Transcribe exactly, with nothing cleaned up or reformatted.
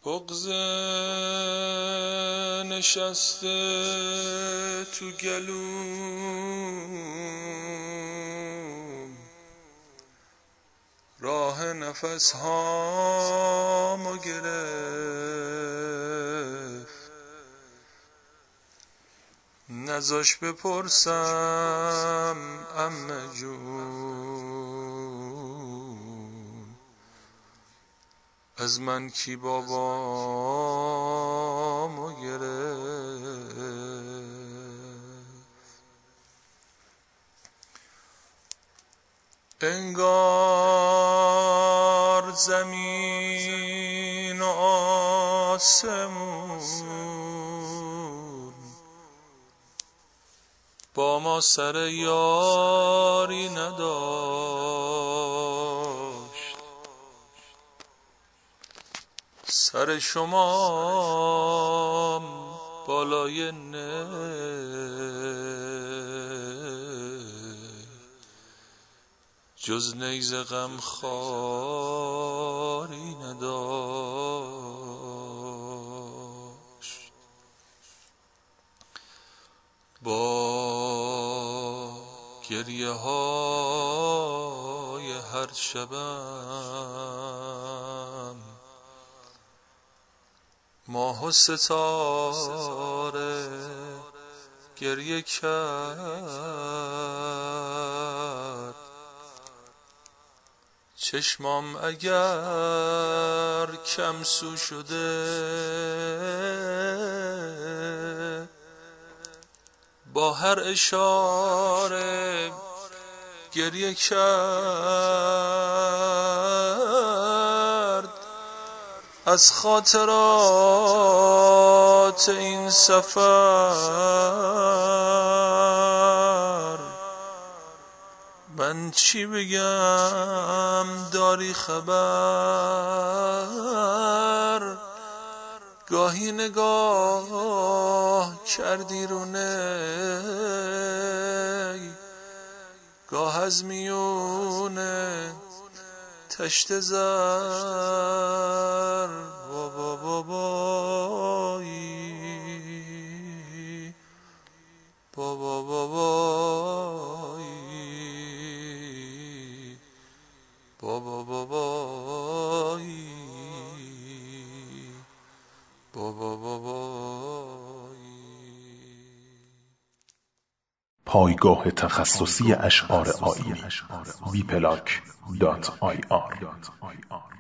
بغض نشسته تو گلوم، راه نفس هامو گرفت، نذاش بپرسم عمه جون از من کی بابامو گرفت. انگار زمین و آسمون با ما سر یاری نداشت، سر شما بالای نه جز نیز غم خاری نداشت. با گریه های هر شبم ماه و ستاره گریه کرد، چشمام اگر کم سو شده با هر اشاره گریه کرد. از خاطرات این سفر من چی بگم داری خبر؟ گاهی نگاه کردی رو نی، گاه از میونه تشت زر بابا بابایی بابا بابایی بابا بابایی بابا بابایی. پایگاه تخصصی اشعار آیینی بی پلاک دات آی آر